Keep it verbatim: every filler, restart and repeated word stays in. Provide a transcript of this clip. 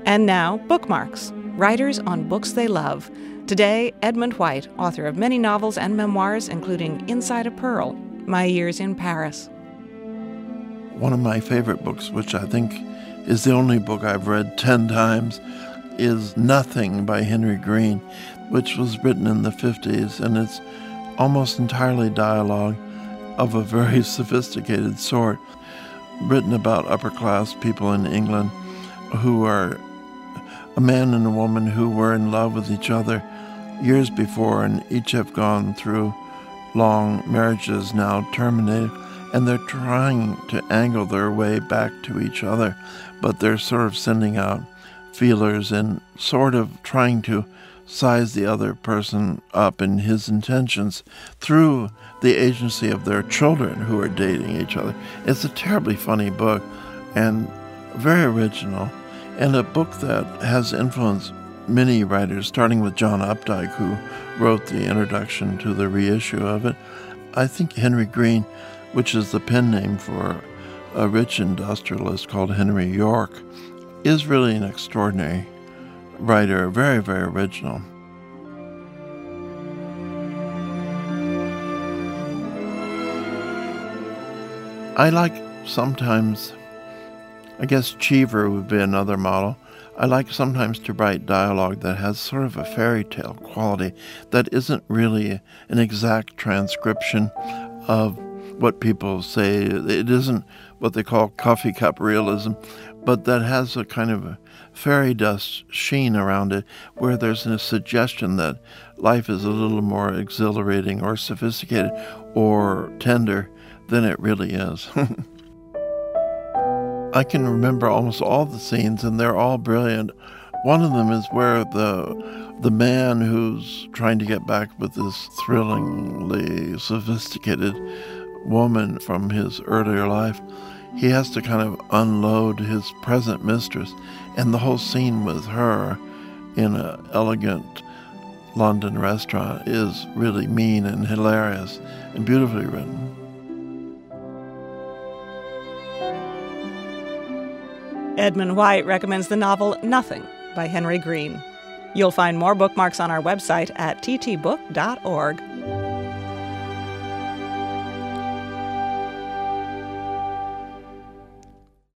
And now, Bookmarks, writers on books they love. Today, Edmund White, author of many novels and memoirs, including Inside a Pearl, My Years in Paris. One of my favorite books, which I think is the only book I've read ten times, is Nothing by Henry Green, which was written in the fifties, and it's almost entirely dialogue of a very sophisticated sort, written about upper-class people in England who are a man and a woman who were in love with each other years before, and each have gone through long marriages now terminated, and they're trying to angle their way back to each other, but they're sort of sending out feelers and sort of trying to size the other person up in his intentions through the agency of their children who are dating each other. It's a terribly funny book and very original, and a book that has influenced many writers, starting with John Updike, who wrote the introduction to the reissue of it. I think Henry Green, which is the pen name for a rich industrialist called Henry York, is really an extraordinary writer, very, very original. I like sometimes, I guess Cheever would be another model. I like sometimes to write dialogue that has sort of a fairy tale quality, that isn't really an exact transcription of what people say. It isn't what they call coffee cup realism, but that has a kind of a fairy dust sheen around it, where there's a suggestion that life is a little more exhilarating or sophisticated or tender than it really is. I can remember almost all the scenes, and they're all brilliant. One of them is where the the man who's trying to get back with this thrillingly sophisticated woman from his earlier life, he has to kind of unload his present mistress, and the whole scene with her in an elegant London restaurant is really mean and hilarious and beautifully written. Edmund White recommends the novel Nothing by Henry Green. You'll find more bookmarks on our website at t t book dot org.